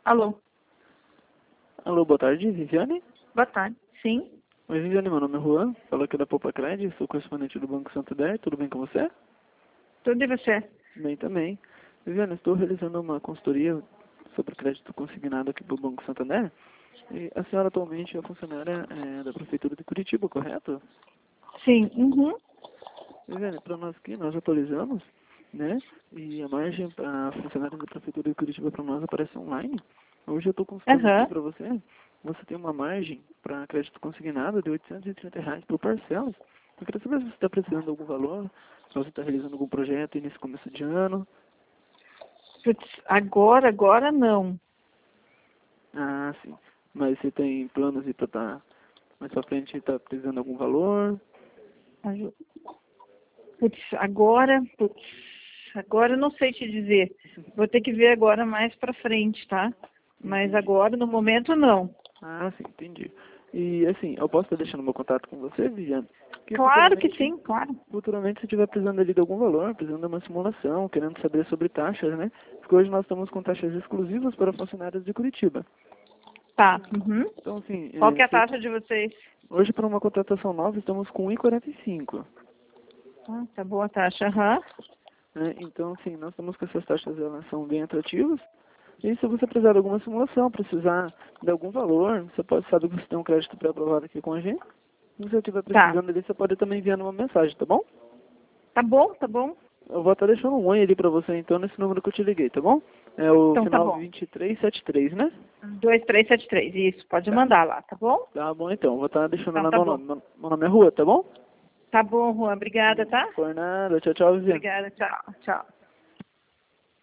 Alô, Alô, boa tarde, Viviane? boa tarde. Sim, Oi, Viviane, meu nome é Juan, falo aqui da Poupa Cred, sou correspondente do Banco Santander, tudo bem com você? tudo e você? Bem também. Viviane, estou realizando uma consultoria sobre crédito consignado aqui para o Banco Santander, e a senhora atualmente é funcionária da Prefeitura de Curitiba, correto? Sim, uhum. Viviane, para nós aqui, nós atualizamos, né, e a margem para funcionários da Prefeitura de Curitiba para nós aparece online. Hoje eu estou consultando aqui Aham. para você, você tem uma margem para crédito consignado de R$ 830 por parcelas. Eu queria saber se você está precisando de algum valor, se você está realizando algum projeto aí nesse começo de ano. Putz, agora não. Ah, sim. Mas você tem planos aí para estar mais para frente, está precisando de algum valor? Aju- agora eu não sei te dizer. Vou ter que ver agora mais pra frente, tá? Mas Entendi. agora, no momento, não. Ah, sim, entendi. E assim, eu posso estar deixando meu contato com você, Viviane? Que Claro que sim, claro. futuramente se estiver precisando ali de algum valor, precisando de uma simulação, querendo saber sobre taxas, né? Porque hoje nós estamos com taxas exclusivas para funcionários de Curitiba. Tá. Uhum. Então, assim, Qual que é a taxa de vocês? hoje para uma contratação nova estamos com 1,45. Ah, tá boa a taxa. Aham. Né? Então, assim, nós estamos com essas taxas, elas são bem atrativas. E se você precisar de alguma simulação, precisar de algum valor, você pode saber que você tem um crédito pré-aprovado aqui com a gente. Se você estiver Tá. precisando ali, você pode também enviar uma mensagem, tá bom? Tá bom, tá bom. Eu vou estar deixando um oi ali pra você então nesse número que eu te liguei, tá bom? É o Então tá final bom. 2373, né? 2373, isso. Pode Tá. mandar lá, tá bom? Tá bom então, vou estar deixando Então lá tá meu bom. nome. Meu nome é Rua, tá bom? Tá bom, Juan. Obrigada, tá? Por nada, tchau, tchau, Viviane. Obrigada, tchau, tchau.